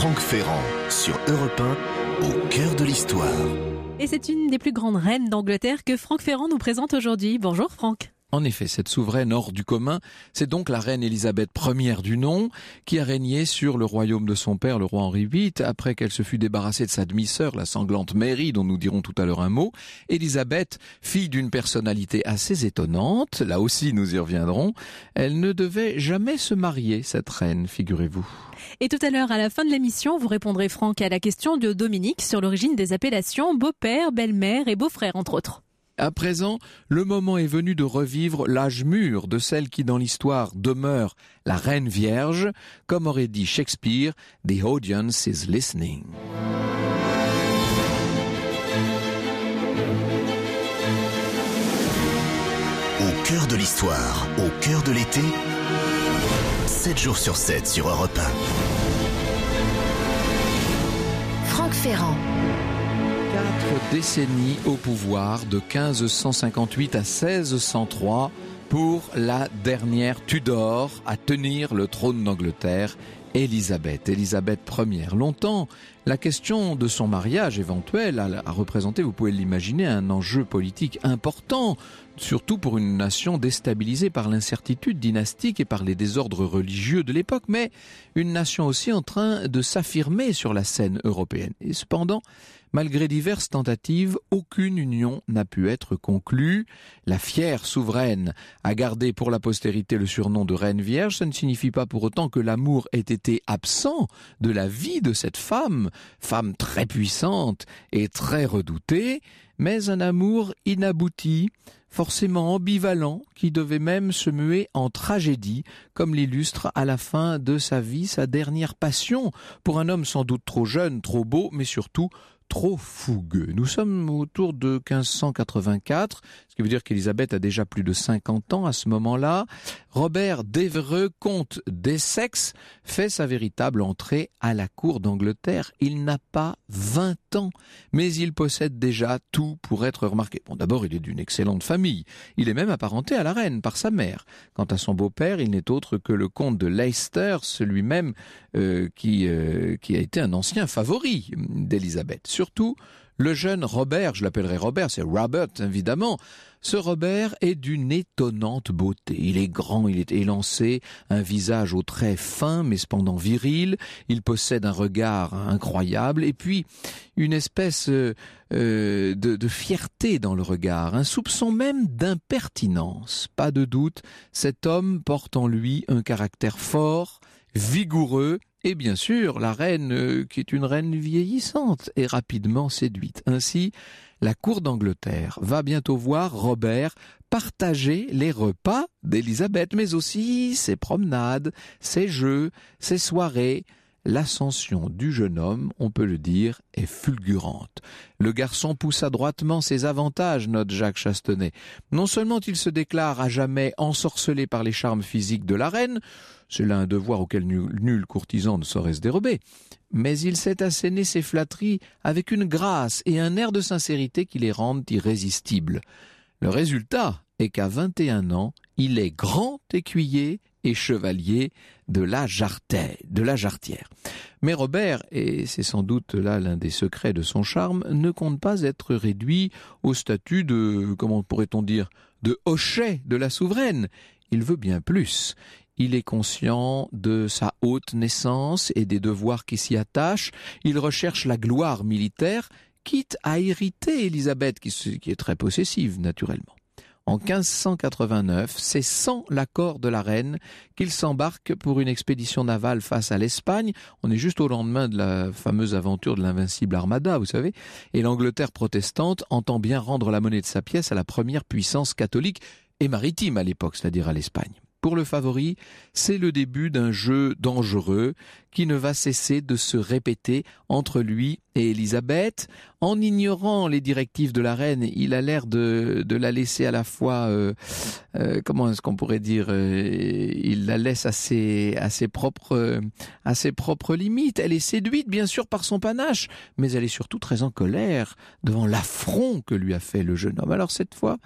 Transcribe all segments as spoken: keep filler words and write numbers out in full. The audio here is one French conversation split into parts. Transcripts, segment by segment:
Franck Ferrand sur Europe un, au cœur de l'histoire. Et c'est une des plus grandes reines d'Angleterre que Franck Ferrand nous présente aujourd'hui. Bonjour Franck. En effet, cette souveraine hors du commun, c'est donc la reine Élisabeth première du nom, qui a régné sur le royaume de son père, le roi Henri huit, après qu'elle se fut débarrassée de sa demi-sœur, la sanglante Mary, dont nous dirons tout à l'heure un mot. Élisabeth, fille d'une personnalité assez étonnante, là aussi nous y reviendrons, elle ne devait jamais se marier, cette reine, figurez-vous. Et tout à l'heure, à la fin de l'émission, vous répondrez Franck à la question de Dominique sur l'origine des appellations beau-père, belle-mère et beau-frère, entre autres. À présent, le moment est venu de revivre l'âge mûr de celle qui dans l'histoire demeure la reine vierge, comme aurait dit Shakespeare, « The audience is listening ». Au cœur de l'histoire, au cœur de l'été, sept jours sur sept sur Europe un. Franck Ferrand. Quatre décennies au pouvoir, de quinze cent cinquante-huit à seize cent trois, pour la dernière Tudor à tenir le trône d'Angleterre, Élisabeth, Élisabeth première. Longtemps, la question de son mariage éventuel a, a représenté, vous pouvez l'imaginer, un enjeu politique important, surtout pour une nation déstabilisée par l'incertitude dynastique et par les désordres religieux de l'époque, mais une nation aussi en train de s'affirmer sur la scène européenne. Et cependant, malgré diverses tentatives, aucune union n'a pu être conclue. La fière souveraine a gardé pour la postérité le surnom de Reine Vierge. Ça ne signifie pas pour autant que l'amour ait été absent de la vie de cette femme, femme très puissante et très redoutée, mais un amour inabouti, forcément ambivalent, qui devait même se muer en tragédie, comme l'illustre à la fin de sa vie sa dernière passion, pour un homme sans doute trop jeune, trop beau, mais surtout trop fougueux. Nous sommes autour de quinze cent quatre-vingt-quatre, ce qui veut dire qu'Élisabeth a déjà plus de cinquante ans à ce moment-là. Robert d'Évreux, comte d'Essex, fait sa véritable entrée à la cour d'Angleterre. Il n'a pas vingt ans, mais il possède déjà tout pour être remarqué. Bon, d'abord, il est d'une excellente famille. Il est même apparenté à la reine par sa mère. Quant à son beau-père, il n'est autre que le comte de Leicester, celui-même euh, qui, euh, qui a été un ancien favori d'Élisabeth. Surtout, le jeune Robert, je l'appellerai Robert, c'est Robert évidemment, ce Robert est d'une étonnante beauté. Il est grand, il est élancé, un visage aux traits fins mais cependant viril, il possède un regard incroyable et puis une espèce euh, de, de fierté dans le regard, un soupçon même d'impertinence. Pas de doute, cet homme porte en lui un caractère fort, vigoureux, et bien sûr, la reine, euh, qui est une reine vieillissante, est rapidement séduite. Ainsi, la cour d'Angleterre va bientôt voir Robert partager les repas d'Élisabeth, mais aussi ses promenades, ses jeux, ses soirées. L'ascension du jeune homme, on peut le dire, est fulgurante. Le garçon pousse adroitement ses avantages, note Jacques Chastenay. Non seulement il se déclare à jamais ensorcelé par les charmes physiques de la reine, c'est là un devoir auquel nul, nul courtisan ne saurait se dérober, mais il sait asséner ses flatteries avec une grâce et un air de sincérité qui les rendent irrésistibles. Le résultat est qu'à vingt et un ans, il est grand écuyer et chevalier de la Jarretière, de la Jarretière. Mais Robert, et c'est sans doute là l'un des secrets de son charme, ne compte pas être réduit au statut de, comment pourrait-on dire, de hochet de la souveraine. Il veut bien plus. Il est conscient de sa haute naissance et des devoirs qui s'y attachent. Il recherche la gloire militaire, quitte à hériter Élisabeth, qui, qui est très possessive naturellement. En quinze cent quatre-vingt-neuf, c'est sans l'accord de la reine qu'il s'embarque pour une expédition navale face à l'Espagne. On est juste au lendemain de la fameuse aventure de l'invincible Armada, vous savez. Et l'Angleterre protestante entend bien rendre la monnaie de sa pièce à la première puissance catholique et maritime à l'époque, c'est-à-dire à l'Espagne. Pour le favori, c'est le début d'un jeu dangereux qui ne va cesser de se répéter entre lui et Élisabeth. En ignorant les directives de la reine, il a l'air de, de la laisser à la fois, euh, euh, comment est-ce qu'on pourrait dire, euh, il la laisse à ses, à ses propres, euh, à ses propres limites. Elle est séduite bien sûr par son panache, mais elle est surtout très en colère devant l'affront que lui a fait le jeune homme. Alors cette fois,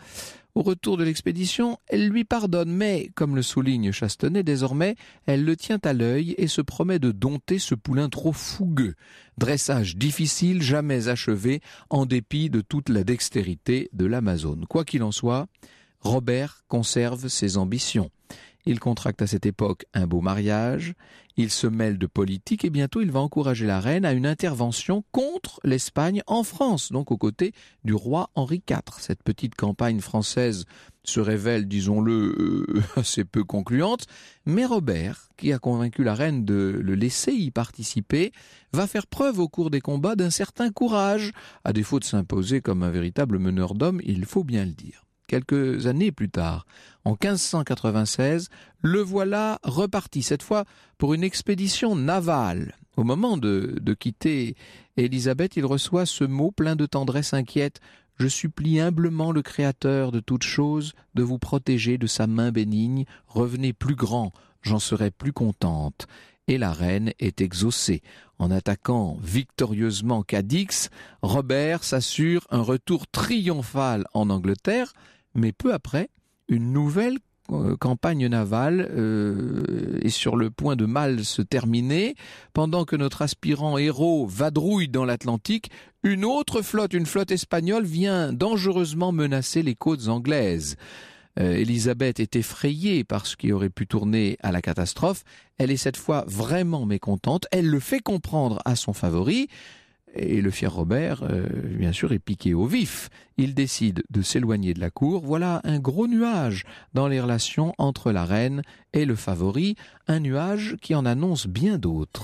Au retour de l'expédition, elle lui pardonne, mais, comme le souligne Chastenay, désormais, elle le tient à l'œil et se promet de dompter ce poulain trop fougueux. Dressage difficile, jamais achevé, en dépit de toute la dextérité de l'Amazone. Quoi qu'il en soit, Robert conserve ses ambitions. Il contracte à cette époque un beau mariage, il se mêle de politique et bientôt il va encourager la reine à une intervention contre l'Espagne en France, donc aux côtés du roi Henri quatre. Cette petite campagne française se révèle, disons-le, euh, assez peu concluante, mais Robert, qui a convaincu la reine de le laisser y participer, va faire preuve au cours des combats d'un certain courage, à défaut de s'imposer comme un véritable meneur d'hommes, il faut bien le dire. Quelques années plus tard, en quinze cent quatre-vingt-seize, le voilà reparti, cette fois pour une expédition navale. Au moment de, de quitter Élisabeth, il reçoit ce mot plein de tendresse inquiète. « Je supplie humblement le Créateur de toutes choses de vous protéger de sa main bénigne. Revenez plus grand, j'en serai plus contente. » Et la reine est exaucée. En attaquant victorieusement Cadix, Robert s'assure un retour triomphal en Angleterre, mais peu après, une nouvelle euh, campagne navale euh, est sur le point de mal se terminer. Pendant que notre aspirant héros vadrouille dans l'Atlantique, une autre flotte, une flotte espagnole, vient dangereusement menacer les côtes anglaises. Euh, Élisabeth est effrayée par ce qui aurait pu tourner à la catastrophe. Elle est cette fois vraiment mécontente. Elle le fait comprendre à son favori. Et le fier Robert, euh, bien sûr, est piqué au vif. Il décide de s'éloigner de la cour. Voilà un gros nuage dans les relations entre la reine et le favori. Un nuage qui en annonce bien d'autres.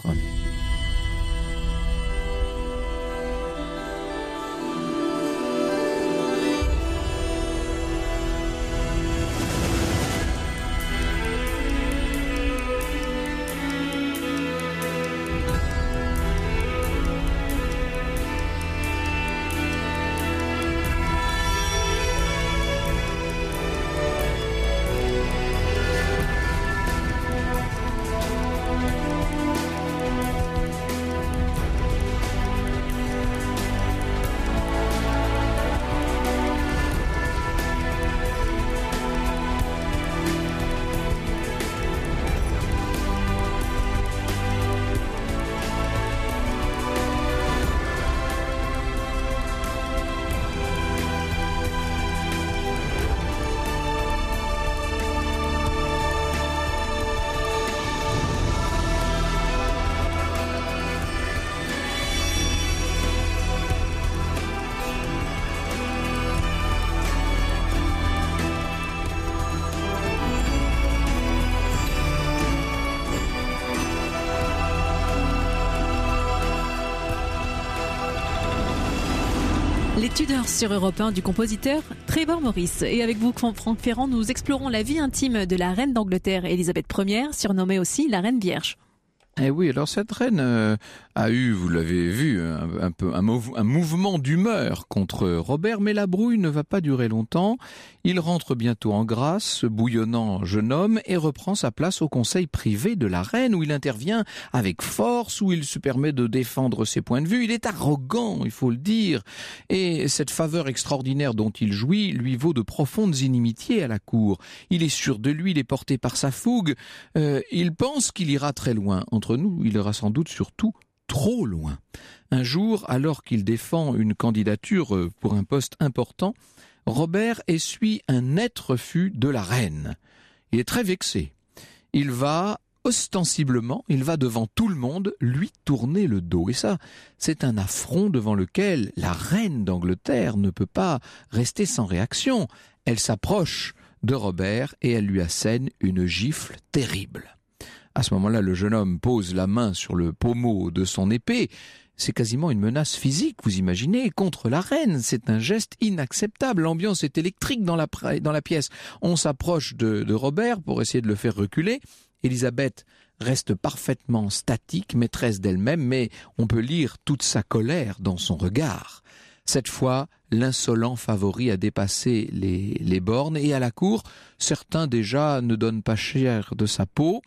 Les Tudors sur Europe un du compositeur Trevor Morris. Et avec vous, Franck Ferrand, nous explorons la vie intime de la reine d'Angleterre, Élisabeth première, surnommée aussi la reine vierge. Eh oui, alors cette reine euh, a eu, vous l'avez vu, un, un peu un, mou- un mouvement d'humeur contre Robert, mais la brouille ne va pas durer longtemps. Il rentre bientôt en grâce, ce bouillonnant jeune homme, et reprend sa place au conseil privé de la reine, où il intervient avec force, où il se permet de défendre ses points de vue. Il est arrogant, il faut le dire, et cette faveur extraordinaire dont il jouit lui vaut de profondes inimitiés à la cour. Il est sûr de lui, il est porté par sa fougue, euh, il pense qu'il ira très loin. Entre nous, il ira sans doute surtout trop loin. Un jour, alors qu'il défend une candidature pour un poste important, Robert essuie un net refus de la reine. Il est très vexé. Il va ostensiblement, il va devant tout le monde lui tourner le dos. Et ça, c'est un affront devant lequel la reine d'Angleterre ne peut pas rester sans réaction. Elle s'approche de Robert et elle lui assène une gifle terrible. À ce moment-là, le jeune homme pose la main sur le pommeau de son épée. C'est quasiment une menace physique, vous imaginez, contre la reine. C'est un geste inacceptable. L'ambiance est électrique dans la, dans la pièce. On s'approche de, de Robert pour essayer de le faire reculer. Élisabeth reste parfaitement statique, maîtresse d'elle-même, mais on peut lire toute sa colère dans son regard. Cette fois, l'insolent favori a dépassé les, les bornes et à la cour, certains déjà ne donnent pas cher de sa peau.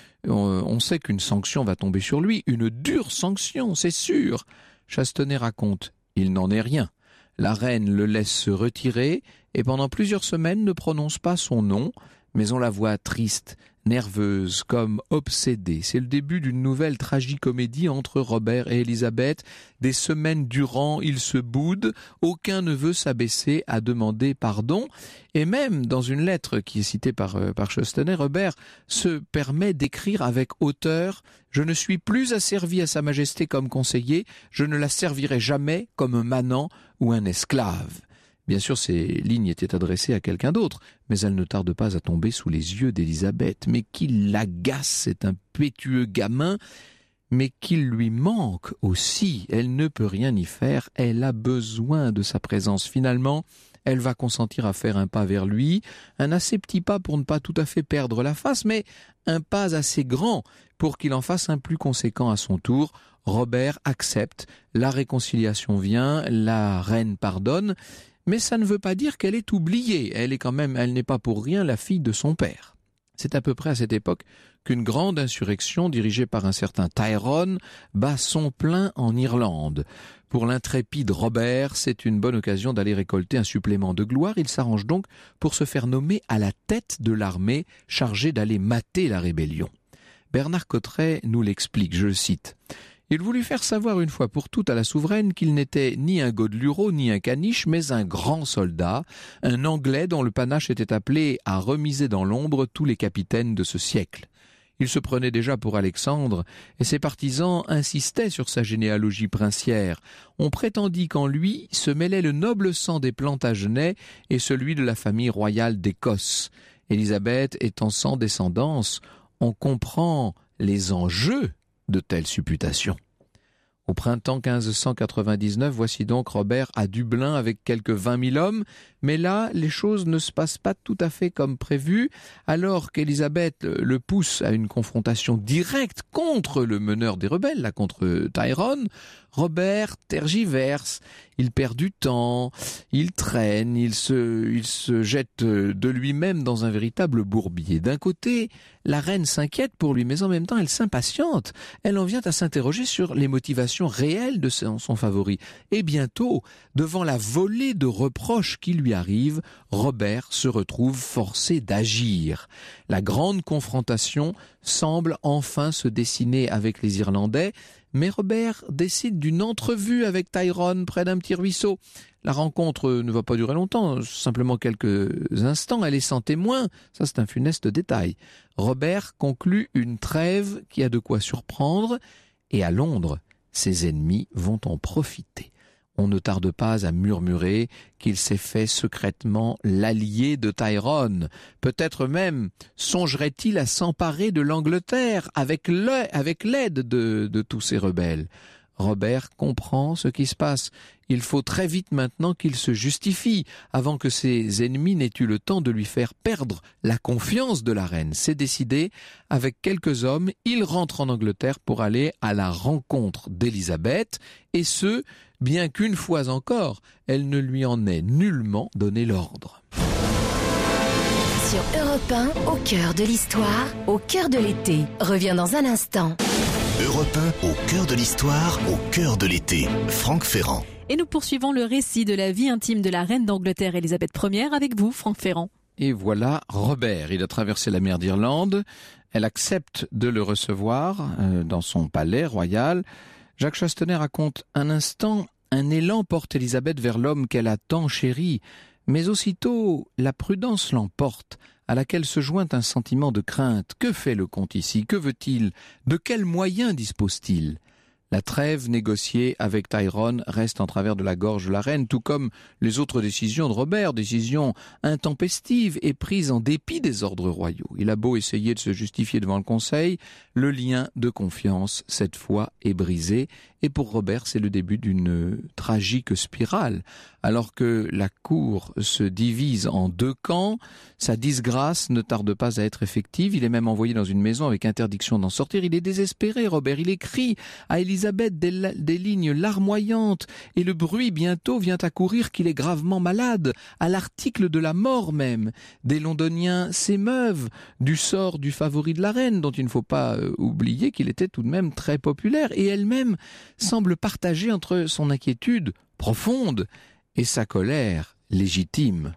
On sait qu'une sanction va tomber sur lui, une dure sanction, c'est sûr. Chastenay raconte, il n'en est rien. La reine le laisse se retirer et pendant plusieurs semaines ne prononce pas son nom, mais on la voit triste, nerveuse, comme obsédée. C'est le début d'une nouvelle tragicomédie entre Robert et Élisabeth. Des semaines durant, ils se boudent, aucun ne veut s'abaisser à demander pardon. Et même dans une lettre qui est citée par, euh, par Chostenet, Robert se permet d'écrire avec hauteur « Je ne suis plus asservi à sa majesté comme conseiller, je ne la servirai jamais comme un manant ou un esclave ». Bien sûr, ces lignes étaient adressées à quelqu'un d'autre, mais elles ne tardent pas à tomber sous les yeux d'Élisabeth. Mais qu'il l'agace, cet impétueux gamin, mais qu'il lui manque aussi. Elle ne peut rien y faire, elle a besoin de sa présence. Finalement, elle va consentir à faire un pas vers lui, un assez petit pas pour ne pas tout à fait perdre la face, mais un pas assez grand pour qu'il en fasse un plus conséquent à son tour. Robert accepte, la réconciliation vient, la reine pardonne, mais ça ne veut pas dire qu'elle est oubliée. Elle est quand même, elle n'est pas pour rien la fille de son père. C'est à peu près à cette époque qu'une grande insurrection dirigée par un certain Tyrone bat son plein en Irlande. Pour l'intrépide Robert, c'est une bonne occasion d'aller récolter un supplément de gloire. Il s'arrange donc pour se faire nommer à la tête de l'armée chargée d'aller mater la rébellion. Bernard Cotteret nous l'explique, je le cite. Il voulut faire savoir une fois pour toutes à la souveraine qu'il n'était ni un Godelureau ni un caniche, mais un grand soldat, un Anglais dont le panache était appelé à remiser dans l'ombre tous les capitaines de ce siècle. Il se prenait déjà pour Alexandre, et ses partisans insistaient sur sa généalogie princière. On prétendit qu'en lui se mêlait le noble sang des Plantagenets et celui de la famille royale d'Écosse. Élisabeth étant sans descendance, on comprend les enjeux de telles supputations. Au printemps quinze cent quatre-vingt-dix-neuf, voici donc Robert à Dublin avec quelques vingt mille hommes, mais là, les choses ne se passent pas tout à fait comme prévu. Alors qu'Élisabeth le pousse à une confrontation directe contre le meneur des rebelles, là contre Tyrone, Robert tergiverse, il perd du temps, il traîne, il se, il se jette de lui-même dans un véritable bourbier. D'un côté, la reine s'inquiète pour lui, mais en même temps, elle s'impatiente. Elle en vient à s'interroger sur les motivations réelles de son, son favori. Et bientôt, devant la volée de reproches qui lui arrivent, Robert se retrouve forcé d'agir. La grande confrontation semble enfin se dessiner avec les Irlandais, mais Robert décide d'une entrevue avec Tyrone près d'un petit ruisseau. La rencontre ne va pas durer longtemps, simplement quelques instants, elle est sans témoin, ça c'est un funeste détail. Robert conclut une trêve qui a de quoi surprendre, et à Londres, ses ennemis vont en profiter. On ne tarde pas à murmurer qu'il s'est fait secrètement l'allié de Tyrone. Peut-être même songerait-il à s'emparer de l'Angleterre avec l'aide de, de tous ces rebelles. Robert comprend ce qui se passe. Il faut très vite maintenant qu'il se justifie, avant que ses ennemis n'aient eu le temps de lui faire perdre la confiance de la reine. C'est décidé, avec quelques hommes, il rentre en Angleterre pour aller à la rencontre d'Élisabeth, et ce, bien qu'une fois encore, elle ne lui en ait nullement donné l'ordre. Sur Europe un, au cœur de l'histoire, au cœur de l'été, revient dans un instant. Europe un, au cœur de l'histoire, au cœur de l'été. Franck Ferrand. Et nous poursuivons le récit de la vie intime de la reine d'Angleterre Élisabeth première avec vous, Franck Ferrand. Et voilà Robert, il a traversé la mer d'Irlande, elle accepte de le recevoir euh, dans son palais royal. Jacques Chostenet raconte un instant, un élan porte Élisabeth vers l'homme qu'elle a tant chéri, mais aussitôt la prudence l'emporte, à laquelle se joint un sentiment de crainte. Que fait le comte ici? Que veut-il? De quels moyens dispose-t-il? La trêve négociée avec Tyrone reste en travers de la gorge de la reine, tout comme les autres décisions de Robert, décisions intempestives et prises en dépit des ordres royaux. Il a beau essayer de se justifier devant le Conseil, le lien de confiance, cette fois, est brisé. Et pour Robert, c'est le début d'une tragique spirale. Alors que la cour se divise en deux camps, sa disgrâce ne tarde pas à être effective. Il est même envoyé dans une maison avec interdiction d'en sortir. Il est désespéré, Robert. Il écrit à Élisabeth des, des lignes larmoyantes. Et le bruit bientôt vient à courir qu'il est gravement malade, à l'article de la mort même. Des Londoniens s'émeuvent du sort du favori de la reine, dont il ne faut pas euh, oublier qu'il était tout de même très populaire. Et elle-même semble partager entre son inquiétude profonde et sa colère légitime.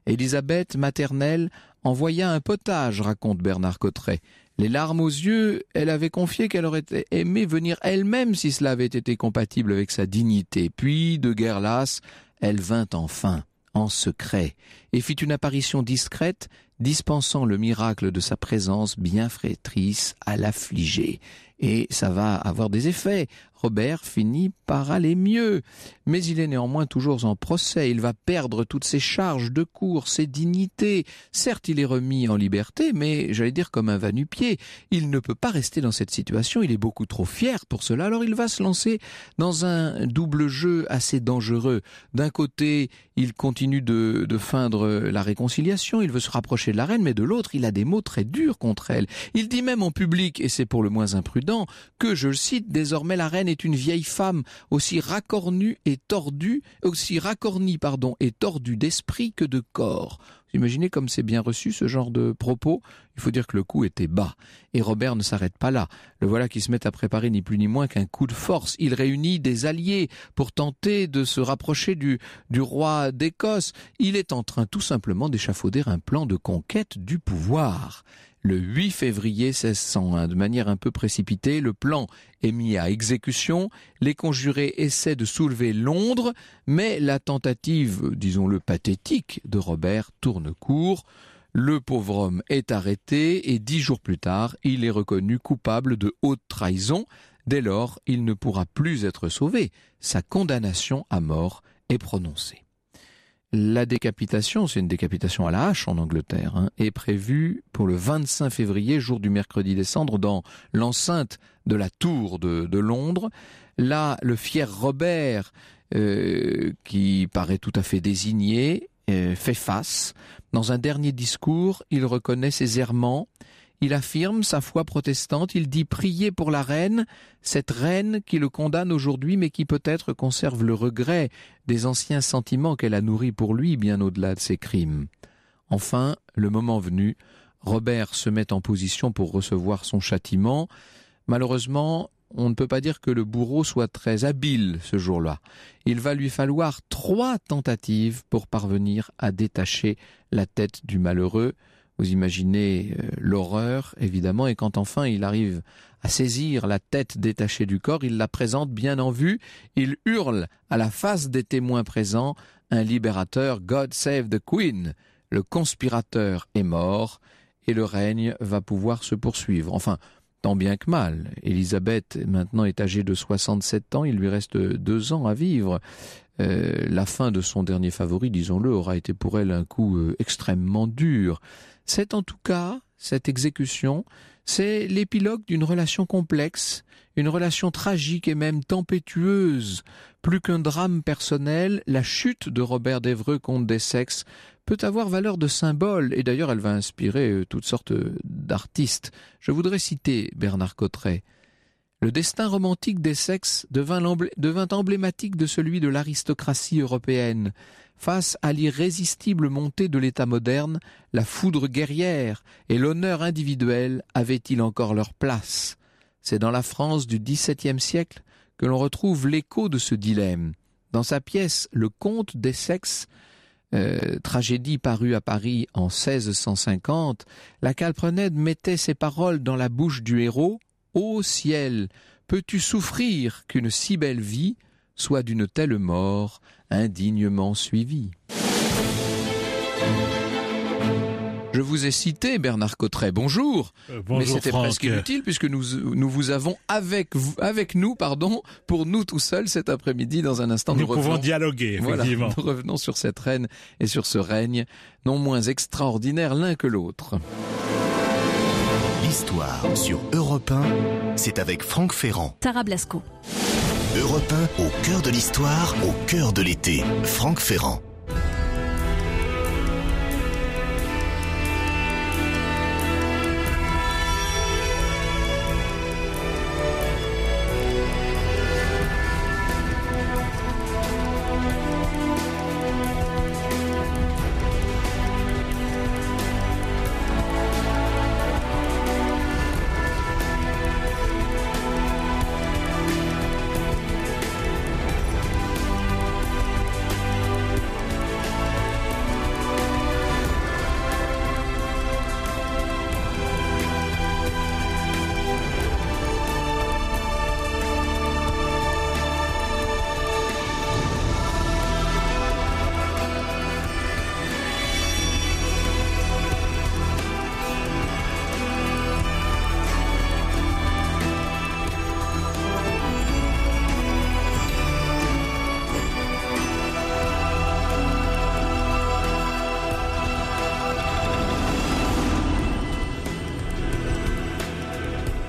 Élisabeth, maternelle, envoya un potage, raconte Bernard Cotteray. Les larmes aux yeux, elle avait confié qu'elle aurait aimé venir elle-même si cela avait été compatible avec sa dignité. Puis, de guerre lasse, elle vint enfin, en secret, et fit une apparition discrète, dispensant le miracle de sa présence bienfaitrice à l'affligé. Et ça va avoir des effets. Robert finit par aller mieux. Mais il est néanmoins toujours en procès. Il va perdre toutes ses charges de cour, ses dignités. Certes, il est remis en liberté, mais j'allais dire comme un va-nu-pied. Il ne peut pas rester dans cette situation. Il est beaucoup trop fier pour cela. Alors il va se lancer dans un double jeu assez dangereux. D'un côté, il continue de, de feindre la réconciliation. Il veut se rapprocher de la reine, mais de l'autre, il a des mots très durs contre elle. Il dit même en public, et c'est pour le moins imprudent, que, je le cite, désormais la reine est une vieille femme aussi racornue et tordue, aussi racornie, pardon, et tordue d'esprit que de corps. Vous imaginez comme c'est bien reçu ce genre de propos? Il faut dire que le coup était bas. Et Robert ne s'arrête pas là. Le voilà qui se met à préparer ni plus ni moins qu'un coup de force. Il réunit des alliés pour tenter de se rapprocher du, du roi d'Écosse. Il est en train tout simplement d'échafauder un plan de conquête du pouvoir. Le huit février seize cent un, de manière un peu précipitée, le plan est mis à exécution. Les conjurés essaient de soulever Londres, mais la tentative, disons-le pathétique, de Robert tourne court. Le pauvre homme est arrêté et dix jours plus tard, il est reconnu coupable de haute trahison. Dès lors, il ne pourra plus être sauvé. Sa condamnation à mort est prononcée. La décapitation, c'est une décapitation à la hache en Angleterre, hein, est prévue pour le vingt-cinq février, jour du mercredi des cendres, dans l'enceinte de la tour de, de Londres. Là, le fier Robert, euh, qui paraît tout à fait désigné, euh, fait face. Dans un dernier discours, il reconnaît ses errements. Il affirme sa foi protestante, il dit prier pour la reine, cette reine qui le condamne aujourd'hui mais qui peut-être conserve le regret des anciens sentiments qu'elle a nourris pour lui bien au-delà de ses crimes. Enfin, le moment venu, Robert se met en position pour recevoir son châtiment. Malheureusement, on ne peut pas dire que le bourreau soit très habile ce jour-là. Il va lui falloir trois tentatives pour parvenir à détacher la tête du malheureux. Vous imaginez euh, l'horreur, évidemment, et quand enfin il arrive à saisir la tête détachée du corps, il la présente bien en vue, il hurle à la face des témoins présents, un libérateur, God save the Queen. Le conspirateur est mort, et le règne va pouvoir se poursuivre. Enfin, tant bien que mal. Élisabeth, maintenant, est âgée de soixante-sept ans, il lui reste deux ans à vivre. Euh, la fin de son dernier favori, disons-le, aura été pour elle un coup euh, extrêmement dur. C'est en tout cas, cette exécution, c'est l'épilogue d'une relation complexe, une relation tragique et même tempétueuse. Plus qu'un drame personnel, la chute de Robert d'Évreux, comte d'Essex, peut avoir valeur de symbole, et d'ailleurs elle va inspirer toutes sortes d'artistes. Je voudrais citer Bernard Cotteray. Le destin romantique d'Essex devint, devint emblématique de celui de l'aristocratie européenne. Face à l'irrésistible montée de l'État moderne, la foudre guerrière et l'honneur individuel avaient-ils encore leur place? C'est dans la France du dix-septième siècle que l'on retrouve l'écho de ce dilemme. Dans sa pièce « Le comte d'Essex », euh, tragédie parue à Paris en seize cent cinquante, la Calprenède mettait ces paroles dans la bouche du héros. « Ô ciel, peux-tu souffrir qu'une si belle vie soit d'une telle mort indignement suivie ?» Je vous ai cité Bernard Cotteray, bonjour, euh, bonjour mais c'était Franck. presque inutile puisque nous, nous vous avons avec, vous, avec nous, pardon, pour nous tout seuls cet après-midi. Dans un instant, nous, nous pouvons revenons, dialoguer, effectivement. Voilà, nous revenons sur cette reine et sur ce règne, non moins extraordinaire l'un que l'autre. L'histoire sur Europe un, c'est avec Franck Ferrand. Sarah Blasco. Europe un, au cœur de l'histoire, au cœur de l'été. Franck Ferrand.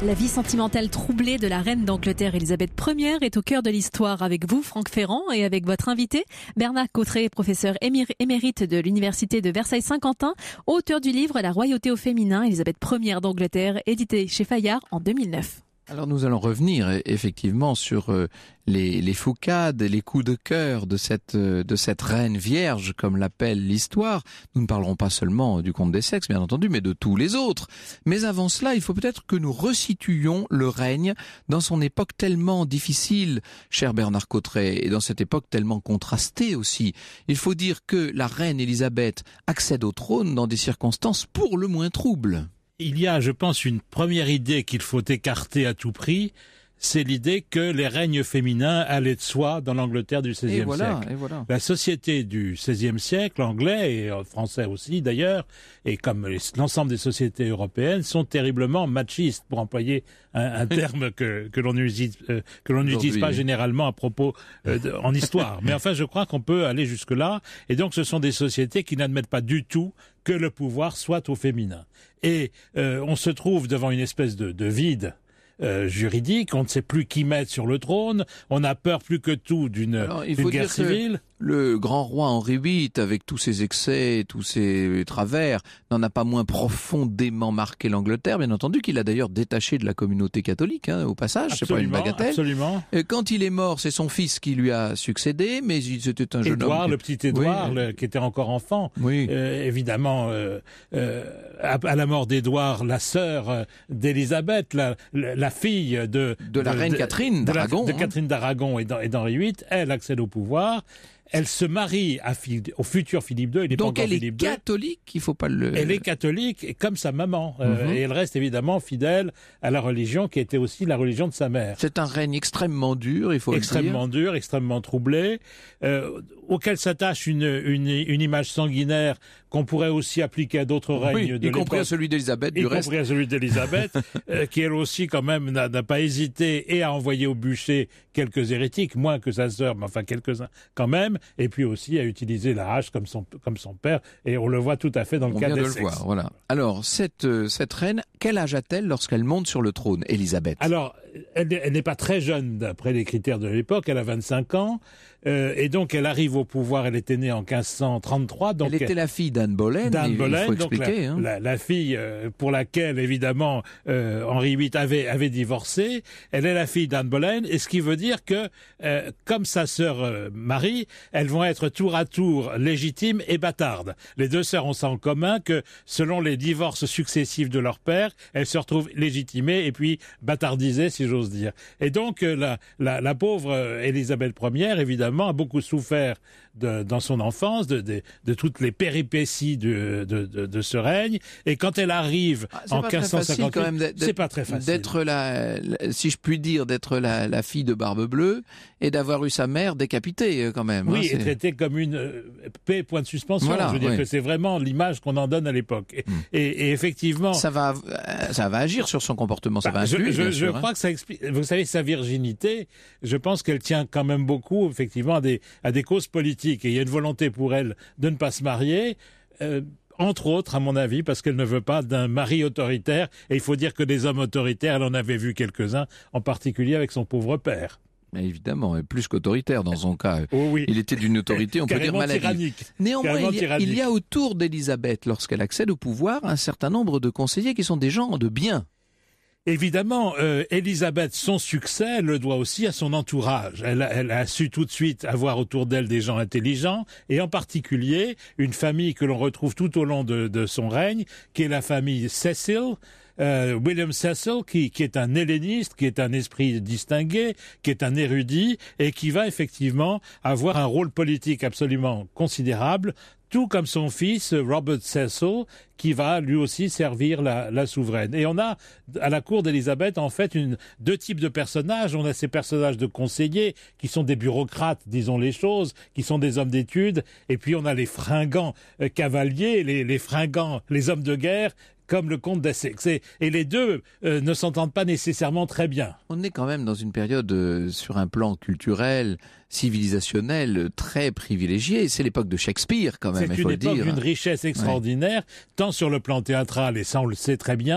La vie sentimentale troublée de la reine d'Angleterre Elisabeth Première est au cœur de l'histoire avec vous, Franck Ferrand, et avec votre invité, Bernard Cotterêts, professeur émir- émérite de l'Université de Versailles-Saint-Quentin, auteur du livre La royauté au féminin, Elisabeth Première d'Angleterre, édité chez Fayard en deux mille neuf. Alors nous allons revenir effectivement sur euh, les, les foucades, les coups de cœur de cette, euh, de cette reine vierge, comme l'appelle l'histoire. Nous ne parlerons pas seulement du conte des sexes, bien entendu, mais de tous les autres. Mais avant cela, il faut peut-être que nous resituions le règne dans son époque tellement difficile, cher Bernard Cotterêts, et dans cette époque tellement contrastée aussi. Il faut dire que la reine Élisabeth accède au trône dans des circonstances pour le moins troubles. Il y a, je pense, une première idée qu'il faut écarter à tout prix, c'est l'idée que les règnes féminins allaient de soi dans l'Angleterre du seizième voilà, siècle. Et voilà. La société du seizième siècle, anglais et français aussi d'ailleurs, et comme l'ensemble des sociétés européennes, sont terriblement machistes, pour employer un, un terme que, que l'on n'utilise euh, que l'on n'utilise pas généralement à propos euh, de, en histoire. Mais enfin, je crois qu'on peut aller jusque-là. Et donc, ce sont des sociétés qui n'admettent pas du tout que le pouvoir soit au féminin. Et euh, on se trouve devant une espèce de, de vide euh, juridique, on ne sait plus qui mettre sur le trône, on a peur plus que tout d'une, Alors, il d'une faut guerre dire civile. Le grand roi Henri huit, avec tous ses excès, tous ses travers, n'en a pas moins profondément marqué l'Angleterre. Bien entendu qu'il a d'ailleurs détaché de la communauté catholique, hein, au passage, c'est pas une bagatelle. Absolument. Et quand il est mort, c'est son fils qui lui a succédé, mais c'était un jeune Édouard, homme. Qui... le petit Édouard, oui. le, qui était encore enfant. Oui. Euh, évidemment, euh, euh, à, à la mort d'Édouard, la sœur d'Élisabeth, la, la, la fille de... De la de, reine de, Catherine de d'Aragon. La, de hein. Catherine d'Aragon et d'Henri huit, elle accède au pouvoir. Elle se marie à, au futur Philippe deux. Il n'est Donc pas encore elle Philippe est catholique, il faut pas le... Elle est catholique, comme sa maman. Euh, Mm-hmm. et elle reste évidemment fidèle à la religion qui était aussi la religion de sa mère. C'est un règne extrêmement dur, il faut Extrêmement le dire. dur, extrêmement troublé, euh, auquel s'attache une, une, une image sanguinaire qu'on pourrait aussi appliquer à d'autres règnes Oui, de y l'époque. compris à celui d'Élisabeth, du Y reste. compris à celui d'Élisabeth, euh, qui elle aussi quand même n'a, n'a pas hésité et a envoyé au bûcher quelques hérétiques, moins que sa sœur, mais enfin quelques-uns quand même, et puis aussi a utilisé la hache comme son, comme son père, et on le voit tout à fait dans le On cas vient des de le sexes. voir, voilà. Alors, cette, euh, cette reine, quel âge a-t-elle lorsqu'elle monte sur le trône, Élisabeth? Alors, elle, elle n'est pas très jeune d'après les critères de l'époque, elle a vingt-cinq ans, euh, et donc elle arrive au pouvoir, elle était née en quinze cent trente-trois. Donc elle était la fille d'Anne Boleyn, d'Anne il, Boleyn, il faut donc expliquer. la, hein. la, la fille euh, pour laquelle, évidemment, euh, Henri huit avait, avait divorcé. Elle est la fille d'Anne Boleyn, et ce qui veut dire que, euh, comme sa sœur euh, Marie, elles vont être tour à tour légitimes et bâtardes. Les deux sœurs ont ça en commun que, selon les divorces successifs de leur père, elles se retrouvent légitimées et puis bâtardisées, si j'ose dire. Et donc, euh, la, la, la pauvre euh, Élisabeth Première, évidemment, a beaucoup souffert De, dans son enfance, de, de, de toutes les péripéties de, de, de, de ce règne. Et quand elle arrive Ah, en quinze cent cinquante-huit, c'est pas très facile. D'être la, la, si je puis dire, d'être la, la fille de Barbe Bleue et d'avoir eu sa mère décapitée quand même. Oui, hein, et traitée comme une euh, paix, point de suspension. Voilà, je veux dire oui. que c'est vraiment l'image qu'on en donne à l'époque. Et, Mm. et, et effectivement... Ça va, ça va agir sur son comportement, ça bah, va influer, je, je, bien je sûr, crois hein. que ça explique... Vous savez, sa virginité, je pense qu'elle tient quand même beaucoup, effectivement, à des, à des causes politiques. Et il y a une volonté pour elle de ne pas se marier, euh, entre autres, à mon avis, parce qu'elle ne veut pas d'un mari autoritaire. Et il faut dire que des hommes autoritaires, elle en avait vu quelques-uns, en particulier avec son pauvre père. Mais évidemment, plus qu'autoritaire dans son cas. Oh oui. Il était d'une autorité, on peut dire, maladive. Tyrannique. Néanmoins, il y, a, tyrannique. il y a autour d'Élisabeth, lorsqu'elle accède au pouvoir, un certain nombre de conseillers qui sont des gens de bien. Évidemment, euh, Élisabeth, son succès le doit aussi à son entourage. Elle a, elle a su tout de suite avoir autour d'elle des gens intelligents, et en particulier une famille que l'on retrouve tout au long de, de son règne, qui est la famille Cecil, euh, William Cecil, qui, qui est un helléniste, qui est un esprit distingué, qui est un érudit, et qui va effectivement avoir un rôle politique absolument considérable, tout comme son fils Robert Cecil, qui va lui aussi servir la, la souveraine. Et on a à la cour d'Élisabeth en fait une, deux types de personnages. On a ces personnages de conseillers qui sont des bureaucrates, disons les choses, qui sont des hommes d'études, et puis on a les fringants euh, cavaliers, les, les fringants, les hommes de guerre, comme le comte d'Essex. Et, et les deux euh, ne s'entendent pas nécessairement très bien. On est quand même dans une période, euh, sur un plan culturel, civilisationnel, très privilégié. C'est l'époque de Shakespeare, quand même, il C'est faut une le dire. époque d'une richesse extraordinaire, ouais. Tant sur le plan théâtral, et ça on le sait très bien,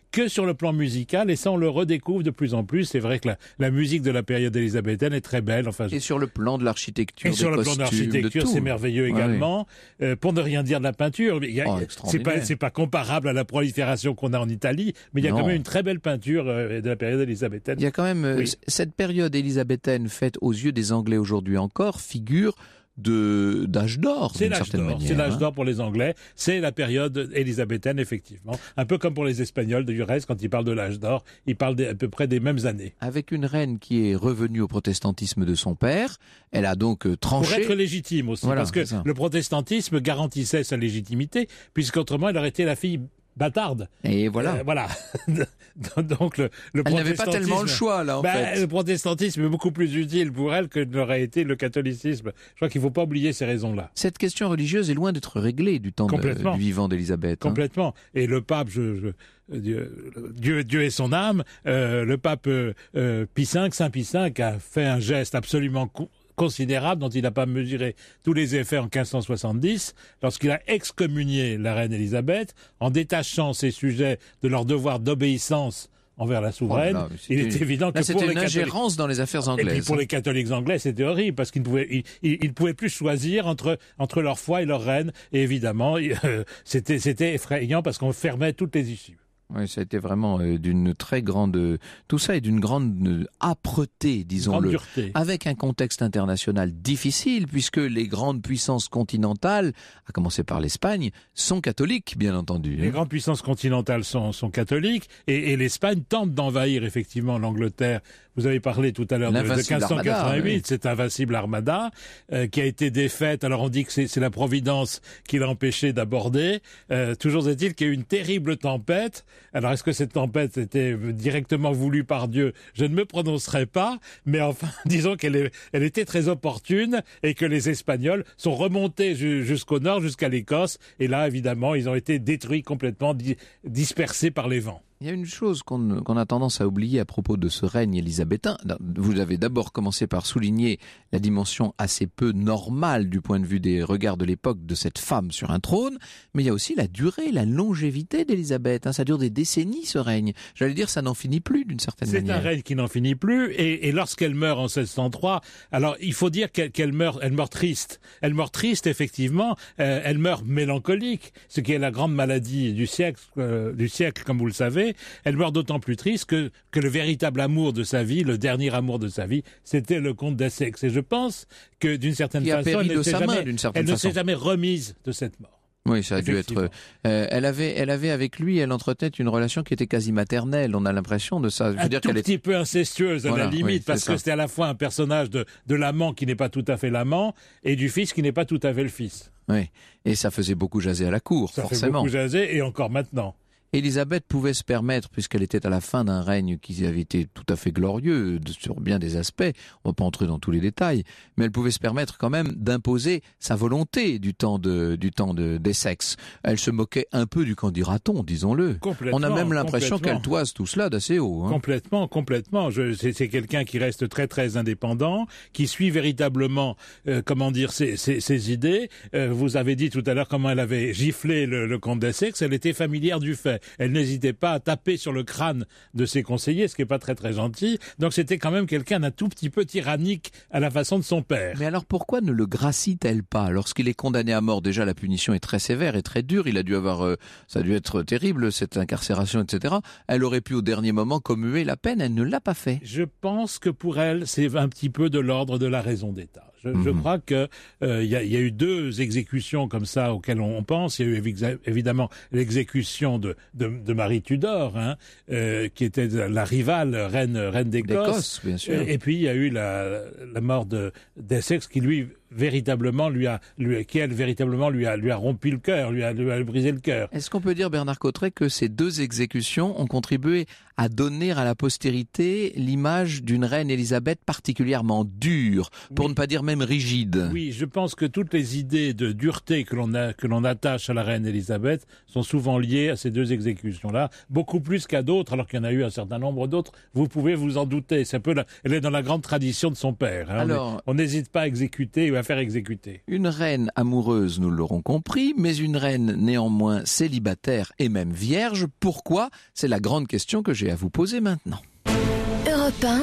que sur le plan musical, et ça on le redécouvre de plus en plus. C'est vrai que la, la musique de la période élisabéthaine est très belle. Enfin, et sur le plan de l'architecture, et sur le plan de l'architecture, c'est merveilleux également. Oui. Euh, pour ne rien dire de la peinture, il y a, oh, c'est pas c'est pas comparable à la prolifération qu'on a en Italie, mais il y a non. quand même une très belle peinture euh, de la période élisabéthaine. Il y a quand même euh, oui. cette période élisabéthaine faite aux yeux des Anglais aujourd'hui encore figure de d'âge d'or, c'est d'une l'âge certaine d'or. manière. C'est l'âge hein. d'or pour les Anglais. C'est la période élisabéthaine, effectivement. Un peu comme pour les Espagnols, du reste, quand ils parlent de l'âge d'or, ils parlent des, à peu près des mêmes années. Avec une reine qui est revenue au protestantisme de son père, elle a donc euh, tranché... Pour être légitime aussi, voilà, parce que le protestantisme garantissait sa légitimité, puisqu'autrement, elle aurait été la fille bâtarde. Et voilà. Euh, voilà. Donc le, le elle n'avait pas tellement le choix là en bah, fait. Le protestantisme est beaucoup plus utile pour elle que n'aurait été le catholicisme. Je crois qu'il ne faut pas oublier ces raisons-là. Cette question religieuse est loin d'être réglée du temps de, du vivant d'Élisabeth. Complètement. Hein. Et le pape, je, je, Dieu, Dieu, Dieu et son âme, euh, le pape euh, Pie cinq, Saint Pie cinq a fait un geste absolument co- considérable dont il n'a pas mesuré tous les effets en quinze cent soixante-dix, lorsqu'il a excommunié la reine Élisabeth en détachant ses sujets de leur devoir d'obéissance envers la souveraine. Oh là, il est évident que là, pour une les catholiques, ingérence dans les affaires anglaises. Et puis pour les catholiques anglais, c'était horrible parce qu'ils ne pouvaient, ils, ils, ils pouvaient plus choisir entre entre leur foi et leur reine. Et évidemment, euh, c'était c'était effrayant parce qu'on fermait toutes les issues. Oui, ça a été vraiment euh, d'une très grande... Tout ça est d'une grande euh, âpreté, disons-le, avec un contexte international difficile, puisque les grandes puissances continentales, à commencer par l'Espagne, sont catholiques, bien entendu. Les hein. grandes puissances continentales sont, sont catholiques, et, et l'Espagne tente d'envahir effectivement l'Angleterre. Vous avez parlé tout à l'heure de, de quinze cent quatre-vingt-huit, oui. Cette invincible armada euh, qui a été défaite. Alors on dit que c'est, c'est la Providence qui l'a empêché d'aborder. Euh, toujours est-il qu'il y a eu une terrible tempête. Alors est-ce que cette tempête était directement voulue par Dieu ? Je ne me prononcerai pas, mais enfin disons qu'elle est, elle était très opportune et que les Espagnols sont remontés ju- jusqu'au nord, jusqu'à l'Écosse. Et là, évidemment, ils ont été détruits complètement, di- dispersés par les vents. Il y a une chose qu'on, qu'on a tendance à oublier à propos de ce règne élisabétain. Vous avez d'abord commencé par souligner la dimension assez peu normale du point de vue des regards de l'époque de cette femme sur un trône, mais il y a aussi la durée, la longévité d'Élisabeth. Hein, ça dure des décennies ce règne. J'allais dire, ça n'en finit plus d'une certaine C'est manière. C'est un règne qui n'en finit plus, et, et lorsqu'elle meurt en seize cent trois, alors il faut dire qu'elle, qu'elle meurt, elle meurt triste. Elle meurt triste, effectivement. Euh, elle meurt mélancolique, ce qui est la grande maladie du siècle, euh, du siècle, comme vous le savez. Elle meurt d'autant plus triste que, que le véritable amour de sa vie, le dernier amour de sa vie, c'était le comte d'Essex. Et je pense que d'une certaine qui façon, elle, ne s'est, jamais, d'une certaine elle ne façon. s'est jamais remise de cette mort. Oui, ça a dû être. Euh, elle avait, elle avait avec lui, elle entretenait une relation qui était quasi maternelle. On a l'impression de ça. Je veux un dire tout qu'elle petit est... peu incestueuse à voilà, la limite, oui, parce que c'était à la fois un personnage de, de l'amant qui n'est pas tout à fait l'amant et du fils qui n'est pas tout à fait le fils. Oui, et ça faisait beaucoup jaser à la cour, ça forcément. Ça fait beaucoup jaser, et encore maintenant. Élisabeth pouvait se permettre, puisqu'elle était à la fin d'un règne qui avait été tout à fait glorieux sur bien des aspects, on ne va pas entrer dans tous les détails, mais elle pouvait se permettre quand même d'imposer sa volonté du temps de, du temps de, d'Essex. Elle se moquait un peu du candidaton, disons-le. On a même l'impression qu'elle toise tout cela d'assez haut. Hein. Complètement, complètement. Je, c'est, c'est quelqu'un qui reste très très indépendant, qui suit véritablement, euh, comment dire, ses, ses, ses idées. Euh, vous avez dit tout à l'heure comment elle avait giflé le, le comte d'Essex. Elle était familière du fait. Elle n'hésitait pas à taper sur le crâne de ses conseillers, ce qui n'est pas très très gentil. Donc c'était quand même quelqu'un d'un tout petit peu tyrannique à la façon de son père. Mais alors pourquoi ne le gracie-t-elle pas ? Lorsqu'il est condamné à mort, déjà la punition est très sévère et très dure. Il a dû avoir, euh, ça a dû être terrible cette incarcération, et cetera. Elle aurait pu au dernier moment commuer la peine. Elle ne l'a pas fait. Je pense que pour elle, c'est un petit peu de l'ordre de la raison d'État. Je, mmh. je crois que euh, y, a, y a eu deux exécutions comme ça auxquelles on, on pense. Il y a eu évidemment l'exécution de, de, de Marie Tudor, hein, euh, qui était la rivale reine, reine d'Écosse. D'Écosse, bien sûr. Et, et puis il y a eu la, la mort de, d'Essex qui lui véritablement lui a, lui, qui elle véritablement lui a, lui a rompu le cœur, lui a, lui a brisé le cœur. Est-ce qu'on peut dire, Bernard Cotterêts, que ces deux exécutions ont contribué à donner à la postérité l'image d'une reine Élisabeth particulièrement dure, pour oui. ne pas dire même rigide? Oui, je pense que toutes les idées de dureté que l'on a, que l'on attache à la reine Élisabeth sont souvent liées à ces deux exécutions-là, beaucoup plus qu'à d'autres, alors qu'il y en a eu un certain nombre d'autres. Vous pouvez vous en douter. C'est un peu la, elle est dans la grande tradition de son père. Hein. Alors, on n'hésite pas à exécuter va faire exécuter. Une reine amoureuse, nous l'aurons compris, mais une reine néanmoins célibataire et même vierge. Pourquoi ? C'est la grande question que j'ai à vous poser maintenant. Europe un,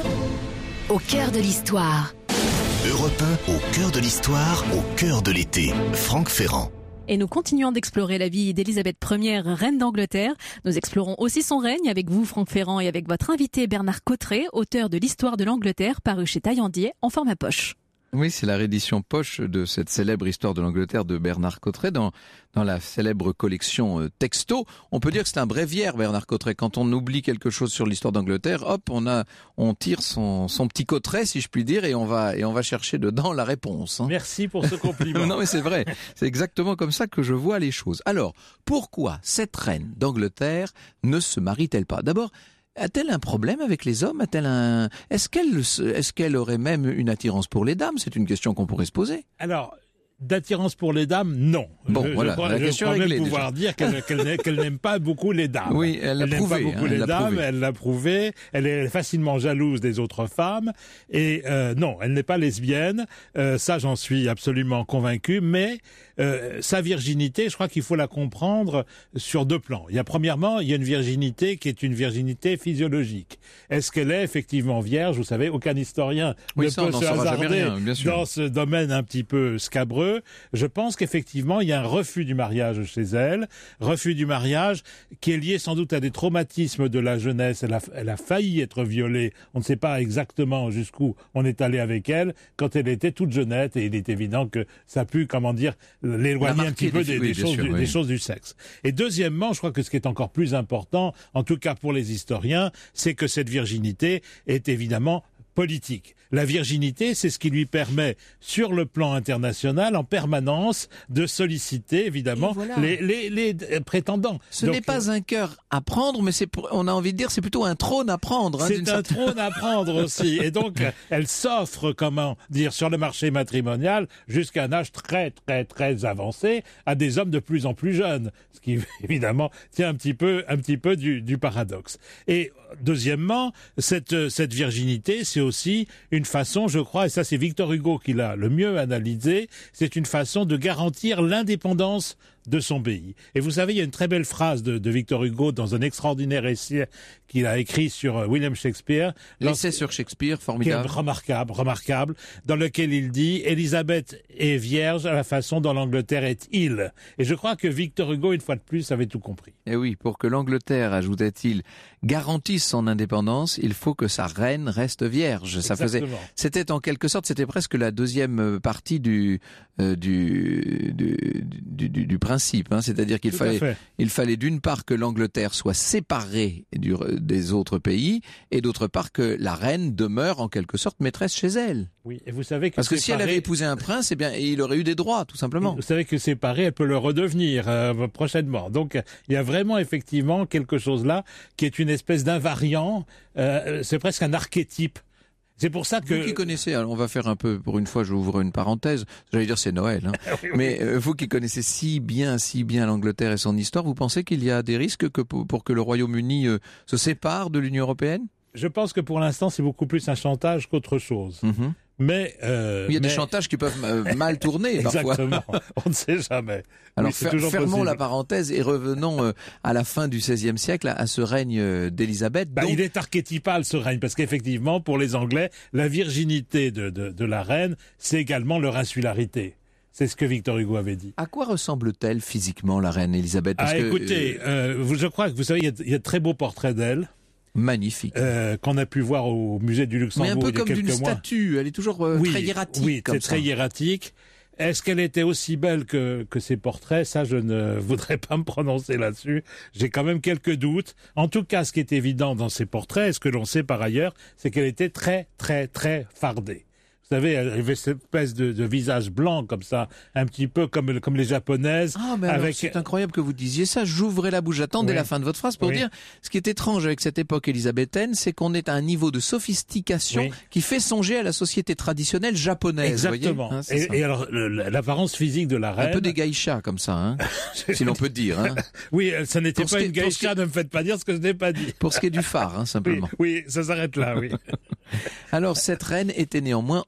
au cœur de l'histoire. Europe un, au cœur de l'histoire, au cœur de l'été. Franck Ferrand. Et nous continuons d'explorer la vie d'Élisabeth première, reine d'Angleterre. Nous explorons aussi son règne avec vous, Franck Ferrand, et avec votre invité Bernard Cotterêts, auteur de l'Histoire de l'Angleterre, paru chez Taillandier en format poche. Oui, c'est la réédition poche de cette célèbre Histoire de l'Angleterre de Bernard Cotterêts dans, dans la célèbre collection euh, Texto. On peut dire que c'est un bréviaire, Bernard Cotterêts. Quand on oublie quelque chose sur l'Histoire d'Angleterre, hop, on a, on tire son, son petit Cotterêts, si je puis dire, et on va, et on va chercher dedans la réponse. Hein. Merci pour ce compliment. Non, mais c'est vrai. C'est exactement comme ça que je vois les choses. Alors, pourquoi cette reine d'Angleterre ne se marie-t-elle pas ? D'abord, a-t-elle un problème avec les hommes ? A-t-elle un... Est-ce qu'elle, est-ce qu'elle aurait même une attirance pour les dames ? C'est une question qu'on pourrait se poser. Alors, d'attirance pour les dames, non. Bon, je, voilà, je crois, la je question crois même réglée, pouvoir déjà. dire qu'elle, qu'elle, qu'elle n'aime pas beaucoup les dames. Oui, elle l'a elle prouvé. n'aime pas beaucoup hein, les elle l'a dames, prouvé. elle l'a prouvé. Elle est facilement jalouse des autres femmes. Et euh, non, elle n'est pas lesbienne. Euh, ça, j'en suis absolument convaincu. Mais euh, sa virginité, je crois qu'il faut la comprendre sur deux plans. Il y a premièrement, il y a une virginité qui est une virginité physiologique. Est-ce qu'elle est effectivement vierge ? Vous savez, aucun historien Oui, ne ça, peut on n'en se saura jamais hasarder rien, bien sûr. dans ce domaine un petit peu scabreux. Je pense qu'effectivement, il y a un refus du mariage chez elle, refus du mariage qui est lié sans doute à des traumatismes de la jeunesse. Elle a, elle a failli être violée. On ne sait pas exactement jusqu'où on est allé avec elle quand elle était toute jeunette, et il est évident que ça a pu, comment dire, l'éloigner un petit peu des, oui, des, choses, sûr, du, oui. des choses du sexe. Et deuxièmement, je crois que ce qui est encore plus important, en tout cas pour les historiens, c'est que cette virginité est évidemment politique. La virginité, c'est ce qui lui permet, sur le plan international, en permanence, de solliciter, évidemment, voilà. les, les, les prétendants. Ce Donc, n'est pas un cœur à prendre, mais c'est pour, on a envie de dire, c'est plutôt un trône à prendre. Hein, c'est d'une un certaine- trône à prendre aussi. Et donc, elle s'offre, comment dire, sur le marché matrimonial, jusqu'à un âge très, très, très avancé, à des hommes de plus en plus jeunes. Ce qui, évidemment, tient un petit peu, un petit peu du, du paradoxe. Et, deuxièmement, cette, cette virginité, c'est aussi une façon, je crois, et ça c'est Victor Hugo qui l'a le mieux analysé, c'est une façon de garantir l'indépendance de son pays. Et vous savez, il y a une très belle phrase de, de Victor Hugo dans un extraordinaire essai qu'il a écrit sur euh, William Shakespeare. L'essai sur Shakespeare, Qui est formidable. remarquable, remarquable, dans lequel il dit « Élisabeth est vierge à la façon dont l'Angleterre est île ». Et je crois que Victor Hugo, une fois de plus, avait tout compris. Et oui, pour que l'Angleterre, ajoutait-il, garantisse son indépendance, il faut que sa reine reste vierge. Ça faisait, Exactement. c'était en quelque sorte, c'était presque la deuxième partie du euh, du, du, du, du, du principe. Hein. C'est-à-dire qu'il Tout à fallait, fait. il fallait d'une part que l'Angleterre soit séparée du, des autres pays, et d'autre part que la reine demeure en quelque sorte maîtresse chez elle. Oui, et vous savez que Parce que si elle séparée- avait épousé un prince, eh bien, il aurait eu des droits, tout simplement. Vous savez que séparée, elle peut le redevenir euh, prochainement. Donc, il y a vraiment effectivement quelque chose là qui est une espèce d'invariant. Euh, c'est presque un archétype. C'est pour ça que... Vous qui connaissez, alors on va faire un peu, pour une fois, j'ouvre une parenthèse, j'allais dire c'est Noël, hein. Oui, oui. Mais euh, vous qui connaissez si bien, si bien l'Angleterre et son histoire, vous pensez qu'il y a des risques que pour, pour que le Royaume-Uni euh, se sépare de l'Union européenne ? Je pense que pour l'instant, c'est beaucoup plus un chantage qu'autre chose. Mhm. Mais... Euh, Il y a mais... des chantages qui peuvent euh, mal tourner parfois. Exactement. On ne sait jamais. Alors Oui, c'est fer- toujours fermons possible. la parenthèse et revenons euh, à la fin du seizième siècle, à, à ce règne euh, d'Élisabeth. Bah, dont- il est archétypal ce règne, parce qu'effectivement, pour les Anglais, la virginité de, de, de la reine, c'est également leur insularité. C'est ce que Victor Hugo avait dit. À quoi ressemble-t-elle physiquement, la reine Élisabeth ? Parce Ah, que, écoutez, euh, vous- je crois que vous savez, il y a, il y a de très beaux portraits d'elle, euh, magnifique. euh, qu'on a pu voir au musée du Luxembourg Mais un peu il y a comme d'une quelques mois. statue, elle est toujours euh, Oui, très hiératique. oui, comme c'est très ça. hiératique. Est-ce qu'elle était aussi belle que, que ses portraits ? Ça, je ne voudrais pas me prononcer là-dessus. J'ai quand même quelques doutes. En tout cas, ce qui est évident dans ses portraits, et ce que l'on sait par ailleurs, c'est qu'elle était très, très, très fardée. Vous savez, elle avait cette espèce de, de visage blanc comme ça, un petit peu comme, comme les japonaises. Ah, mais alors, avec... c'est incroyable que vous disiez ça. J'ouvrais la bouche. J'attendais Oui. la fin de votre phrase pour Oui. dire ce qui est étrange avec cette époque élisabéthaine, c'est qu'on est à un niveau de sophistication Oui. qui fait songer à la société traditionnelle japonaise. Exactement. Vous voyez, hein, c'est et, ça. et alors, le- l'apparence physique de la reine... Un peu des geishas comme ça, hein, si l'on peut dire. Hein. Oui, ça n'était Pour ce pas qui une est- pour ce geisha, qui ne me faites pas dire ce que je n'ai pas dit. Pour ce qui est du phare, hein, Oui, simplement. oui, ça s'arrête là, oui. Alors cette reine était néanmoins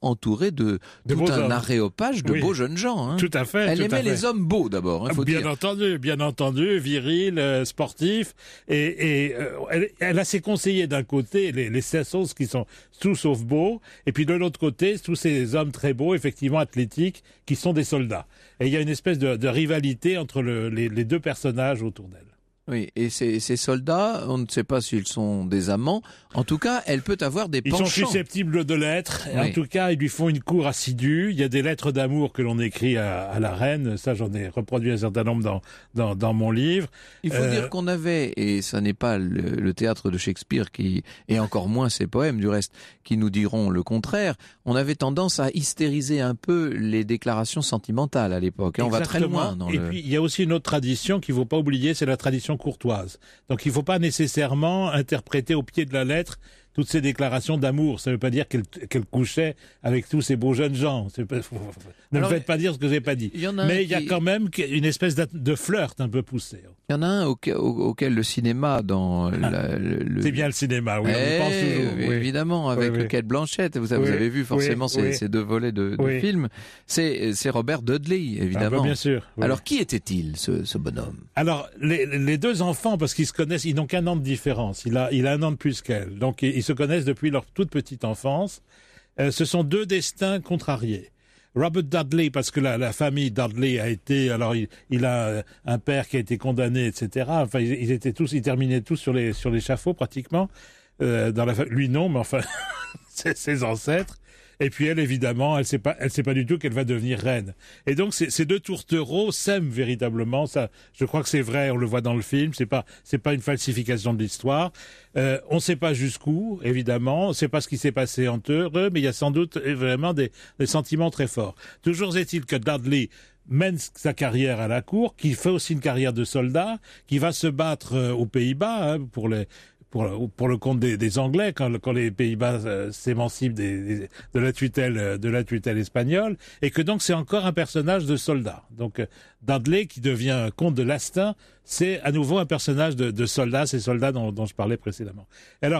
entourée de, de tout un hommes. aréopage de oui. beaux jeunes gens. Hein. Tout à fait. Elle tout aimait à fait. les hommes beaux d'abord, il hein, faut bien dire. entendu, bien entendu, viril, euh, sportif, et, et euh, elle, elle a ses conseillers d'un côté, les, les Cecils qui sont tout sauf beaux, et puis de l'autre côté, tous ces hommes très beaux, effectivement athlétiques, qui sont des soldats. Et il y a une espèce de, de rivalité entre le, les, les deux personnages autour d'elle. Oui, et ces, ces soldats, on ne sait pas s'ils sont des amants. En tout cas, elle peut avoir des Ils penchants. sont susceptibles de l'être. Oui. En tout cas, ils lui font une cour assidue. Il y a des lettres d'amour que l'on écrit à, à la reine. Ça, j'en ai reproduit un certain nombre dans, dans, dans mon livre. Il faut Euh, dire qu'on avait, et ça n'est pas le, le théâtre de Shakespeare qui, et encore moins ses poèmes du reste, qui nous diront le contraire, on avait tendance à hystériser un peu les déclarations sentimentales à l'époque. On va très loin dans Et le... puis, il y a aussi une autre tradition qu'il ne faut pas oublier, c'est la tradition courtoise. Donc, il ne faut pas nécessairement interpréter au pied de la lettre toutes ces déclarations d'amour. Ça ne veut pas dire qu'elle qu'elle couchait avec tous ces beaux jeunes gens. C'est pas, faut, faut, ne Alors, me faites pas dire ce que j'ai pas dit. il y en a Mais un il y a qui- quand même une espèce de flirt un peu poussé. Il y en a un auquel, auquel le cinéma, dans la, le, le- C'est bien le cinéma, oui, on y Eh, pense toujours. Oui. évidemment, avec Oui, oui. le Kate Blanchett. Vous, avez- Oui, vous avez vu forcément oui, ces, oui. ces deux volets de, de Oui. films. C'est, c'est Robert Dudley, Ah, évidemment. bah, bien sûr. Oui. Alors, qui était-il, ce, ce bonhomme? Alors, les, les deux enfants, parce qu'ils se connaissent, ils n'ont qu'un an de différence. Il a, il a un an de plus qu'elle. Donc, ils, ils se connaissent depuis leur toute petite enfance. Euh, ce sont deux destins contrariés. Robert Dudley, parce que la, la famille Dudley a été, alors il, il a euh, un père qui a été condamné, et cetera. Enfin, ils, ils étaient tous, ils terminaient tous sur les sur l'échafaud pratiquement. Euh, dans la, fa- lui non, mais enfin, c'est ses ancêtres. Et puis elle, évidemment, elle sait pas, elle sait pas du tout qu'elle va devenir reine. Et donc ces, ces deux tourtereaux s'aiment véritablement. Ça, je crois que c'est vrai. On le voit dans le film. C'est pas, c'est pas une falsification de l'histoire. Euh, on ne sait pas jusqu'où, évidemment. On ne sait pas ce qui s'est passé entre eux, mais il y a sans doute vraiment des, des sentiments très forts. Toujours est-il que Dudley mène sa carrière à la cour, qui fait aussi une carrière de soldat, qui va se battre euh, aux Pays-Bas hein, pour les pour, pour le compte des, des Anglais quand, quand les Pays-Bas euh, s'émancipent des, des, de la tutelle de la tutelle espagnole, et que donc c'est encore un personnage de soldat. Donc euh, Dudley qui devient comte de Lastin, c'est à nouveau un personnage de, de soldat, ces soldats dont, dont je parlais précédemment. Alors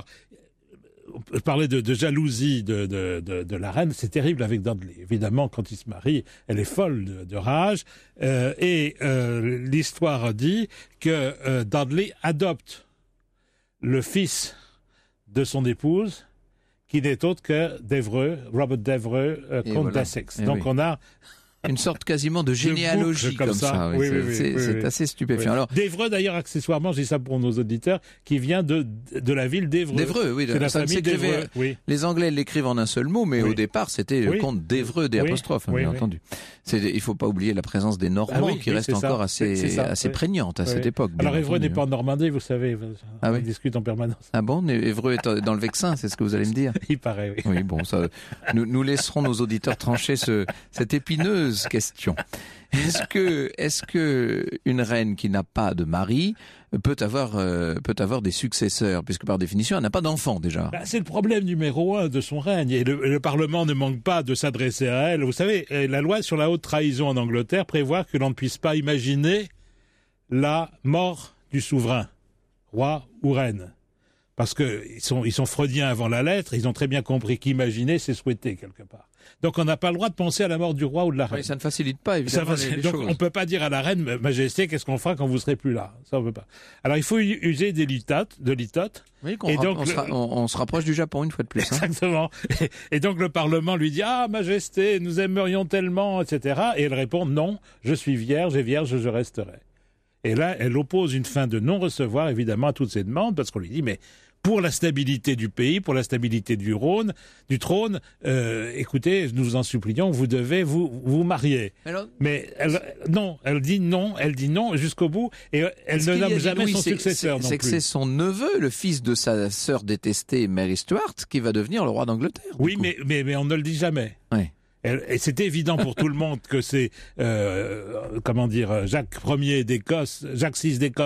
on parlait de, de jalousie de, de, de, de la reine, c'est terrible avec Dudley. Évidemment, quand il se marie, elle est folle de, de rage. Euh, et euh, l'histoire dit que euh, Dudley adopte le fils de son épouse, qui n'est autre que d'Evreux, Robert d'Evreux, euh, Et comte voilà. d'Essex. Eh Donc oui. on a Une sorte quasiment de généalogie boucle comme, comme ça. ça. oui. Oui, c'est oui, oui, c'est- oui, c'est oui. assez stupéfiant. Oui. Alors, d'Evreux, d'ailleurs, accessoirement, je dis ça pour nos auditeurs, qui vient de, de la ville d'Evreux. d'Evreux, oui. C'est la ça ne famille s'écrivait- d'Evreux. Oui. Les Anglais l'écrivent en un seul mot, mais Oui. au départ, c'était le Oui. comte d'Evreux, des Oui. apostrophes, hein, Oui, bien oui. entendu. C'est, il faut pas oublier la présence des Normands, Ah oui, qui oui, reste c'est ça. encore assez, C'est ça, assez oui. prégnante à Oui. cette époque. bien Alors Évreux entendu, n'est pas en Normandie, vous savez, Ah on oui. discute en permanence. Ah bon, Évreux est dans le Vexin, c'est ce que vous allez me dire? Il paraît, oui. Oui, bon, ça, nous, nous laisserons nos auditeurs trancher ce, cette épineuse question. Est-ce que, est-ce que une reine qui n'a pas de mari peut avoir, euh, peut avoir des successeurs, puisque par définition, elle n'a pas d'enfant déjà. Bah, c'est le problème numéro un de son règne. Et le, le Parlement ne manque pas de s'adresser à elle. Vous savez, la loi sur la haute trahison en Angleterre prévoit que l'on ne puisse pas imaginer la mort du souverain, roi ou reine. Parce qu'ils sont, ils sont freudiens avant la lettre, ils ont très bien compris qu'imaginer, c'est souhaiter quelque part. Donc on n'a pas le droit de penser à la mort du roi ou de la reine. Oui, ça ne facilite pas Ça évidemment va, les, les donc choses. on peut pas dire à la reine, Majesté, qu'est-ce qu'on fera quand vous serez plus là. Ça on peut pas. Alors il faut user des litotes, de litotes. Oui, qu'on et rap- donc on, le- se ra- on- on se rapproche du Japon une fois de plus. Hein. Exactement. Et, et donc le Parlement lui dit, ah Majesté, nous aimerions tellement, et cetera. Et elle répond, non, je suis vierge et vierge je resterai. Et là, elle oppose une fin de non-recevoir évidemment à toutes ces demandes parce qu'on lui dit, mais pour la stabilité du pays, pour la stabilité du Rhône, du trône, euh, écoutez, nous vous en supplions, vous devez vous vous marier. Alors, Mais elle, non, elle dit non, elle dit non jusqu'au bout, et elle ce ne qu'il y a nomme dit, jamais Louis, son c'est- successeur c'est- non C'est que plus. c'est son neveu, le fils de sa sœur détestée, Mary Stuart, qui va devenir le roi d'Angleterre. du Oui, coup. mais, mais mais on ne le dit jamais. Ouais. Elle- Et c'est évident pour tout le monde que c'est, euh, comment dire, Jacques Ier d'Écosse, Jacques six d'Écosse,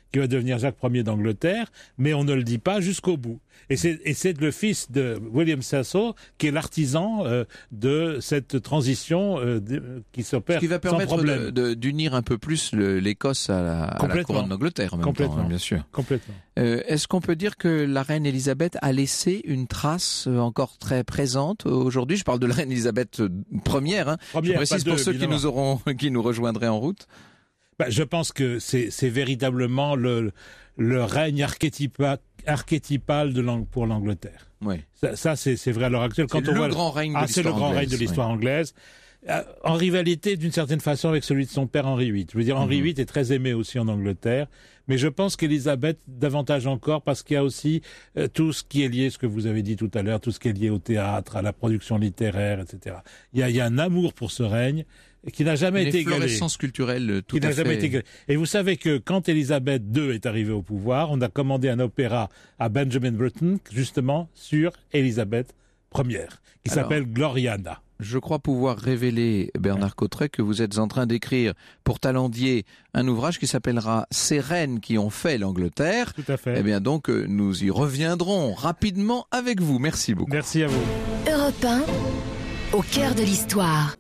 qui va devenir Jacques Ier d'Angleterre, mais on ne le dit pas jusqu'au bout. Et c'est, et c'est le fils de William Cecil qui est l'artisan euh, de cette transition euh, de, qui s'opère sans problème. Ce qui va permettre de, de, d'unir un peu plus le, l'Écosse à la, à la couronne d'Angleterre en même Complètement. temps, hein, bien sûr. Complètement. Euh, est-ce qu'on peut dire que la reine Elisabeth a laissé une trace euh, encore très présente aujourd'hui? Je parle de la reine Elisabeth première, hein. Première, Je précise pas pour deux, ceux évidemment. qui nous auront, qui nous rejoindraient en route. Bah, je pense que c'est, c'est véritablement le, le règne archétypal, archétypal de l'Ang- pour l'Angleterre. Oui. Ça, ça c'est, c'est vrai à l'heure actuelle. Quand C'est on le voit grand règne de ah, c'est le l'histoire grand anglaise, règne de l'histoire oui. anglaise. Euh, En rivalité d'une certaine façon avec celui de son père Henri huit. Je veux dire, Henri Mhm. huit est très aimé aussi en Angleterre, mais je pense qu'Élisabeth davantage encore parce qu'il y a aussi euh, tout ce qui est lié, ce que vous avez dit tout à l'heure, tout ce qui est lié au théâtre, à la production littéraire, et cetera. Il y a, il y a un amour pour ce règne qui n'a jamais Une été égalé. efflorescence culturelle tout Qui à n'a jamais fait. été égalé. Et vous savez que quand Élisabeth deux est arrivée au pouvoir, on a commandé un opéra à Benjamin Britten, justement, sur Élisabeth première, qui Alors, s'appelle Gloriana. Je crois pouvoir révéler, Bernard Cotterêts, que vous êtes en train d'écrire pour Talendier un ouvrage qui s'appellera « Ces reines qui ont fait l'Angleterre ». Tout à fait. Eh bien donc, euh, nous y reviendrons rapidement avec vous. Merci beaucoup. Merci à vous. Europe un, au cœur de l'histoire.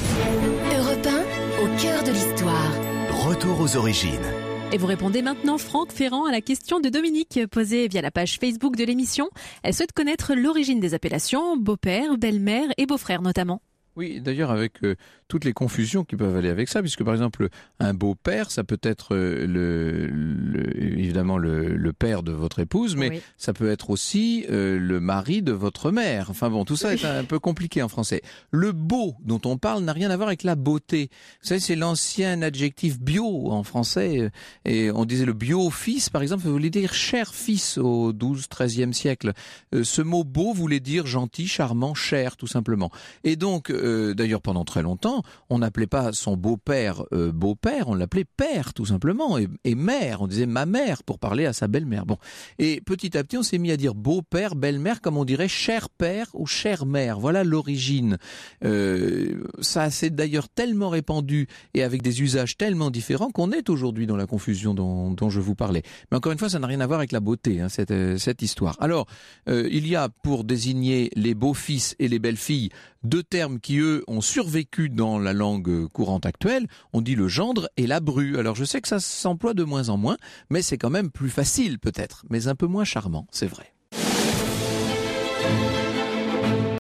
Europe un, au cœur de l'histoire. Retour aux origines. Et vous répondez maintenant, Franck Ferrand, à la question de Dominique posée via la page Facebook de l'émission. Elle souhaite connaître l'origine des appellations beau-père, belle-mère et beau-frère notamment. Oui, d'ailleurs avec euh, toutes les confusions qui peuvent aller avec ça, puisque par exemple un beau-père, ça peut être euh, le, le évidemment le, le père de votre épouse, mais Oui. ça peut être aussi euh, le mari de votre mère. Enfin bon, tout ça est un peu compliqué en français. Le beau dont on parle n'a rien à voir avec la beauté. Vous savez, c'est l'ancien adjectif bio en français, euh, et on disait le bio-fils par exemple, ça voulait dire cher fils au douzième, treizième siècle. Euh, ce mot beau voulait dire gentil, charmant, cher tout simplement. Et donc Euh, d'ailleurs, pendant très longtemps, on n'appelait pas son beau-père euh, beau-père, on l'appelait père, tout simplement, et, et mère. On disait ma mère pour parler à sa belle-mère. Bon, et petit à petit, on s'est mis à dire beau-père, belle-mère, comme on dirait cher père ou chère mère. Voilà l'origine. Euh, ça s'est d'ailleurs tellement répandu et avec des usages tellement différents qu'on est aujourd'hui dans la confusion dont, dont je vous parlais. Mais encore une fois, ça n'a rien à voir avec la beauté, hein, cette, euh, cette histoire. Alors, euh, il y a pour désigner les beaux-fils et les belles-filles deux termes qui, eux, ont survécu dans la langue courante actuelle. On dit le gendre et la bru. Alors, je sais que ça s'emploie de moins en moins, mais c'est quand même plus facile, peut-être, mais un peu moins charmant, c'est vrai.